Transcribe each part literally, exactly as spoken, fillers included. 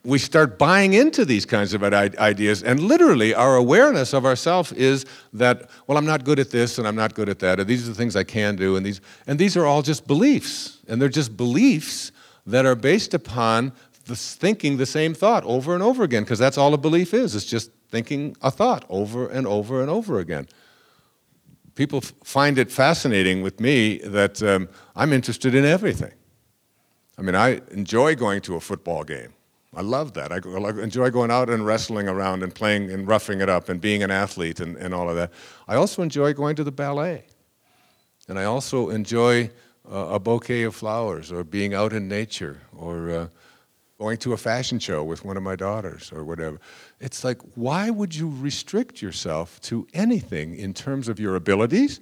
we start buying into these kinds of ideas, and literally our awareness of ourselves is that, well, I'm not good at this, and I'm not good at that, and these are the things I can do, and these, and these are all just beliefs, and they're just beliefs that are based upon this thinking the same thought over and over again, because that's all a belief is. It's just thinking a thought over and over and over again. People f- find it fascinating with me that um, I'm interested in everything. I mean, I enjoy going to a football game. I love that. I, go, I enjoy going out and wrestling around and playing and roughing it up and being an athlete and, and all of that. I also enjoy going to the ballet. And I also enjoy uh, a bouquet of flowers, or being out in nature, or uh, going to a fashion show with one of my daughters or whatever. It's like, why would you restrict yourself to anything in terms of your abilities,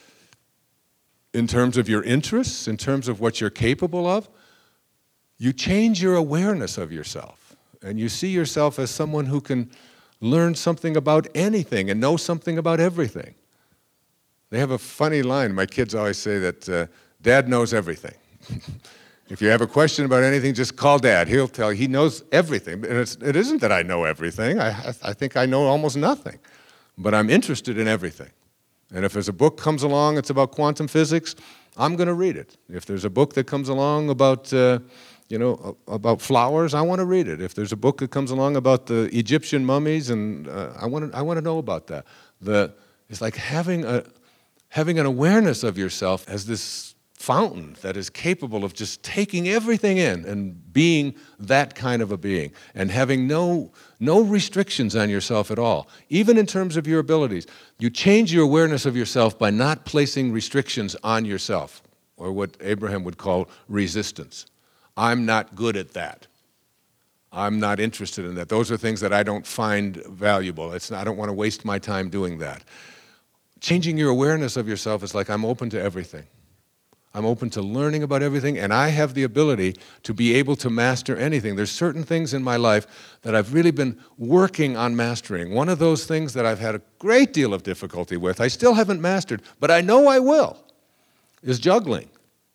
in terms of your interests, in terms of what you're capable of? You change your awareness of yourself, and you see yourself as someone who can learn something about anything and know something about everything. They have a funny line. My kids always say that uh, Dad knows everything. If you have a question about anything, just call Dad. He'll tell you. He knows everything. And it's, it isn't that I know everything. I, I, I think I know almost nothing. But I'm interested in everything. And if there's a book comes along that's about quantum physics, I'm going to read it. If there's a book that comes along about, uh, you know, about flowers, I want to read it. If there's a book that comes along about the Egyptian mummies, and uh, I want to, I want to know about that. The, it's like having a, having an awareness of yourself as this fountain that is capable of just taking everything in and being that kind of a being, and having no, no restrictions on yourself at all, even in terms of your abilities. You change your awareness of yourself by not placing restrictions on yourself, or what Abraham would call resistance. I'm not good at that. I'm not interested in that. Those are things that I don't find valuable. It's not, I don't want to waste my time doing that. Changing your awareness of yourself is like, I'm open to everything. I'm open to learning about everything, and I have the ability to be able to master anything. There's certain things in my life that I've really been working on mastering. One of those things that I've had a great deal of difficulty with, I still haven't mastered, but I know I will, is juggling.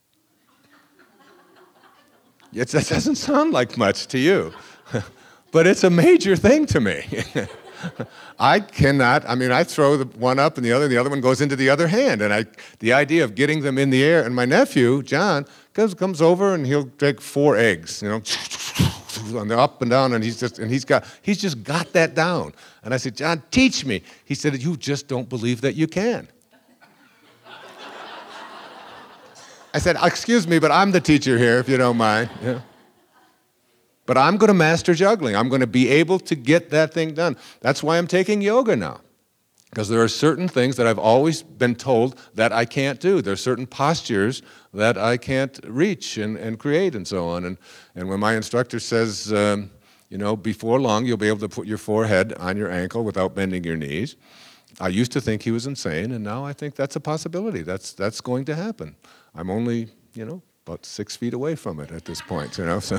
It doesn't sound like much to you, but it's a major thing to me. I cannot, I mean, I throw the one up and the other, and the other one goes into the other hand. And I, the idea of getting them in the air, and my nephew, John, comes, comes over and he'll take four eggs, you know, and they're up and down, and he's just, and he's got, he's just got that down. And I said, John, teach me. He said, you just don't believe that you can. I said, excuse me, but I'm the teacher here, if you don't mind. Yeah. But I'm going to master juggling. I'm going to be able to get that thing done. That's why I'm taking yoga now. Because there are certain things that I've always been told that I can't do. There are certain postures that I can't reach and, and create and so on. And, and when my instructor says, um, you know, before long you'll be able to put your forehead on your ankle without bending your knees, I used to think he was insane, and now I think that's a possibility. That's, that's going to happen. I'm only, you know, about six feet away from it at this point, you know. So.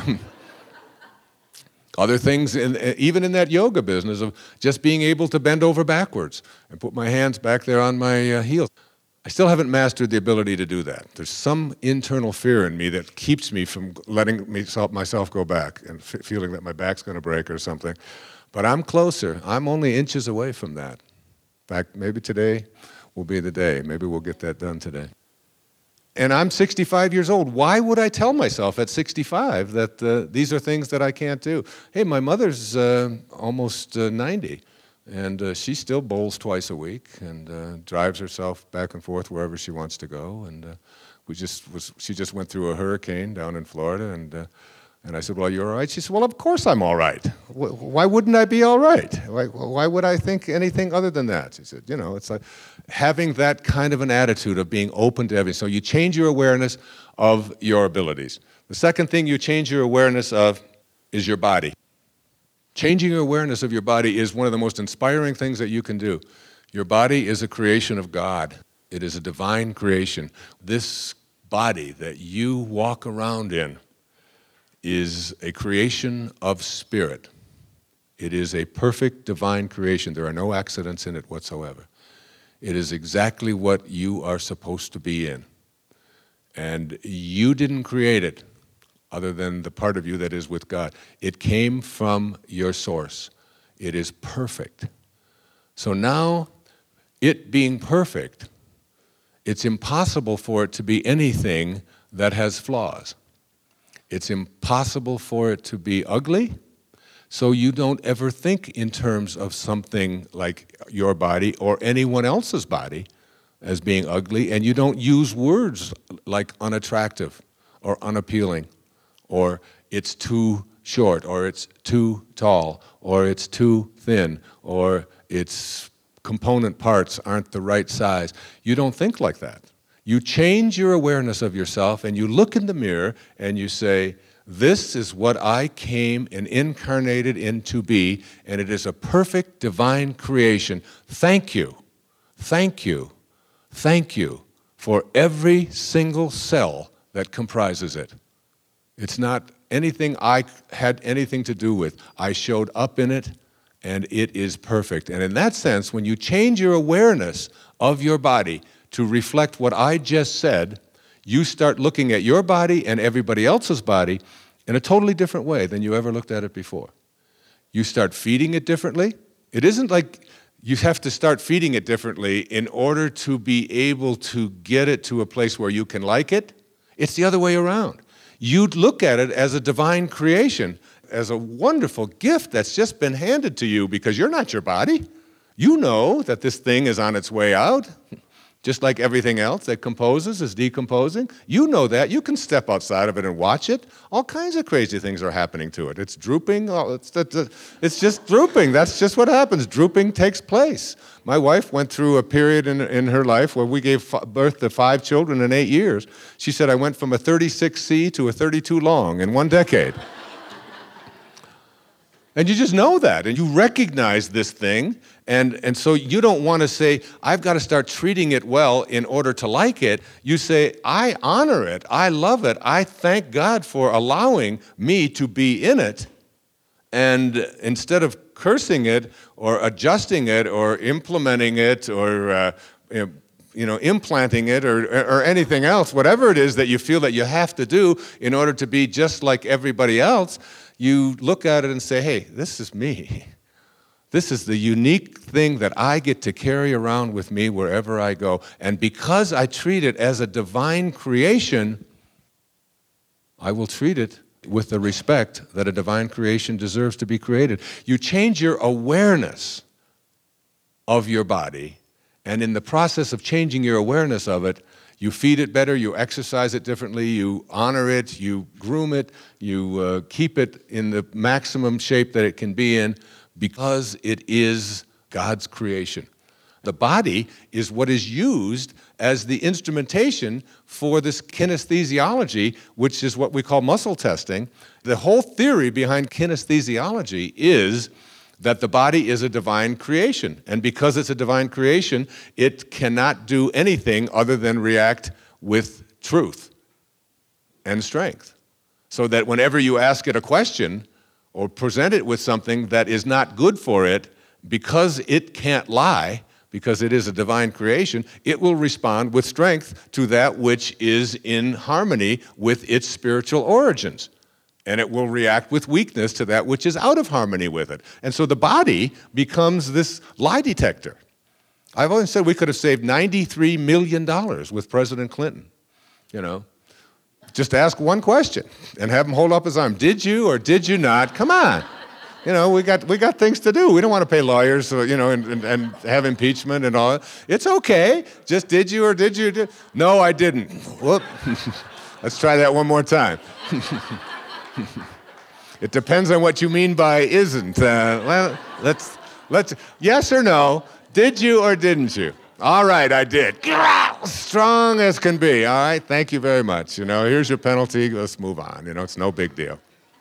Other things, in, even in that yoga business of just being able to bend over backwards and put my hands back there on my uh, heels. I still haven't mastered the ability to do that. There's some internal fear in me that keeps me from letting myself go back and f- feeling that my back's going to break or something. But I'm closer. I'm only inches away from that. In fact, maybe today will be the day. Maybe we'll get that done today. And I'm sixty-five years old. Why would I tell myself at sixty-five that uh, these are things that I can't do? Hey, my mother's uh, almost uh, ninety, and uh, she still bowls twice a week and uh, drives herself back and forth wherever she wants to go. And uh, we just was, she just went through a hurricane down in Florida, and uh, and I said, well, you're all right? She said, well, of course I'm all right. Why wouldn't I be all right? Why, why would I think anything other than that? She said, you know, it's like having that kind of an attitude of being open to everything. So you change your awareness of your abilities. The second thing you change your awareness of is your body. Changing your awareness of your body is one of the most inspiring things that you can do. Your body is a creation of God. It is a divine creation. This body that you walk around in is a creation of spirit. It is a perfect divine creation. There are no accidents in it whatsoever. It is exactly what you are supposed to be in. And you didn't create it. other than the part of you that is with God. It came from your source. It is perfect. So now, it being perfect, it's impossible for it to be anything that has flaws. It's impossible for it to be ugly, so you don't ever think in terms of something like your body or anyone else's body as being ugly, and you don't use words like unattractive or unappealing, or it's too short, or it's too tall, or it's too thin, or its component parts aren't the right size. You don't think like that. You change your awareness of yourself and you look in the mirror and you say, this is what I came and incarnated in to be, and it is a perfect divine creation. Thank you, thank you, thank you for every single cell that comprises it. It's not anything I had anything to do with. I showed up in it, and it is perfect. And in that sense, when you change your awareness of your body to reflect what I just said, you start looking at your body and everybody else's body in a totally different way than you ever looked at it before. You start feeding it differently. It isn't like you have to start feeding it differently in order to be able to get it to a place where you can like it. It's the other way around. You'd look at it as a divine creation, as a wonderful gift that's just been handed to you because you're not your body. You know that this thing is on its way out, just like everything else that composes is decomposing. You know that. You can step outside of it and watch it. All kinds of crazy things are happening to it. It's drooping. It's, it's just drooping. That's just what happens. Drooping takes place. My wife went through a period in, in her life where we gave birth to five children in eight years. She said, I went from a thirty-six C to a thirty-two long in one decade. And you just know that, and you recognize this thing, and, and so you don't want to say, I've got to start treating it well in order to like it. You say, I honor it, I love it, I thank God for allowing me to be in it, and instead of cursing it, or adjusting it, or implementing it, or uh, you know, implanting it, or, or anything else, whatever it is that you feel that you have to do in order to be just like everybody else, you look at it and say, hey, this is me. This is the unique thing that I get to carry around with me wherever I go. And because I treat it as a divine creation, I will treat it with the respect that a divine creation deserves to be created. You change your awareness of your body, and in the process of changing your awareness of it, you feed it better, you exercise it differently, you honor it, you groom it, you uh, keep it in the maximum shape that it can be in because it is God's creation. The body is what is used as the instrumentation for this kinesthesiology, which is what we call muscle testing. The whole theory behind kinesthesiology is that the body is a divine creation. And because it's a divine creation, it cannot do anything other than react with truth and strength. So that whenever you ask it a question or present it with something that is not good for it, because it can't lie, because it is a divine creation, it will respond with strength to that which is in harmony with its spiritual origins. And it will react with weakness to that which is out of harmony with it. And so the body becomes this lie detector. I've always said we could have saved ninety-three million dollars with President Clinton. You know, just ask one question and have him hold up his arm. Did you or did you not? Come on. You know, we got we got things to do. We don't want to pay lawyers, you know, and, and, and have impeachment and all. It's okay. Just did you or did you? No, I didn't. Whoop. Let's try that one more time. It depends on what you mean by isn't. Uh, well, let's, let's, yes or no, did you or didn't you? All right, I did. Strong as can be. All right, thank you very much. You know, here's your penalty. Let's move on. You know, it's no big deal.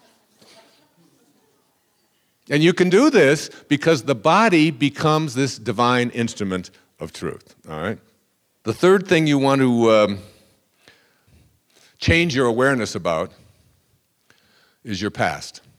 And you can do this because the body becomes this divine instrument of truth. All right? The third thing you want to um, change your awareness about is your past.